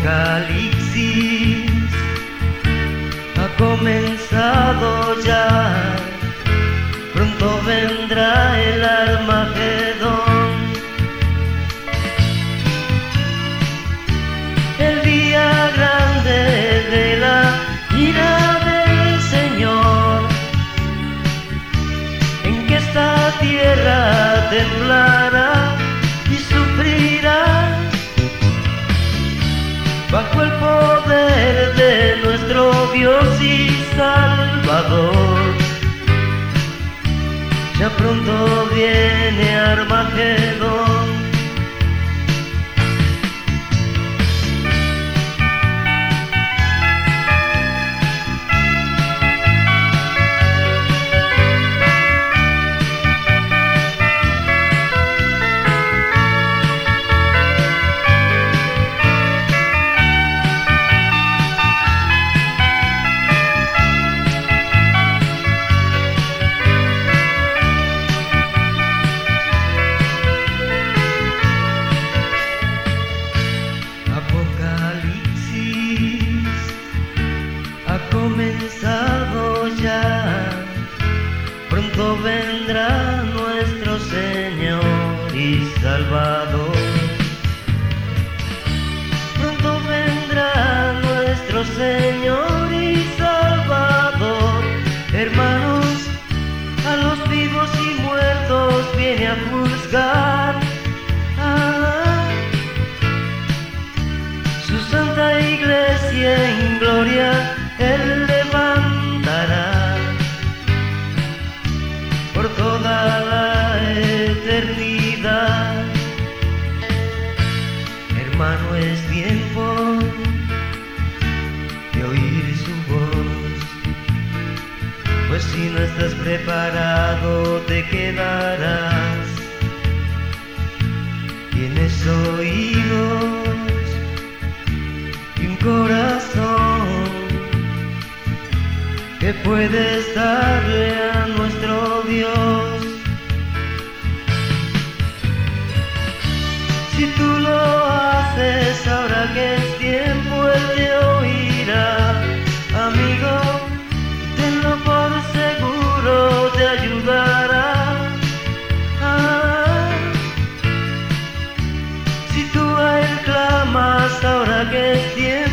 Apocalipsis ha comenzado ya, pronto vendrá el Armagedón, el día grande de la ira del Señor, en que esta tierra temblará y sufrirá bajo el poder de nuestro Dios y Salvador. Ya pronto viene Armagedón. Apocalipsis ha comenzado ya, pronto vendrá nuestro Señor y Salvador. Pronto vendrá nuestro Señor y Salvador. Hermanos, a los vivos y muertos viene a juzgar. Su santa iglesia en gloria Él levantará por toda la eternidad. Hermano, es tiempo de oír su voz, pues si no estás preparado te quedarás. Tienes oídos y un corazón que puedes darle a nuestro Dios. Si tú lo haces ahora que es tiempo, Él te oirá. Amigo, tenlo por seguro, te ayudará. Si tú a Él clamas ahora que es tiempo,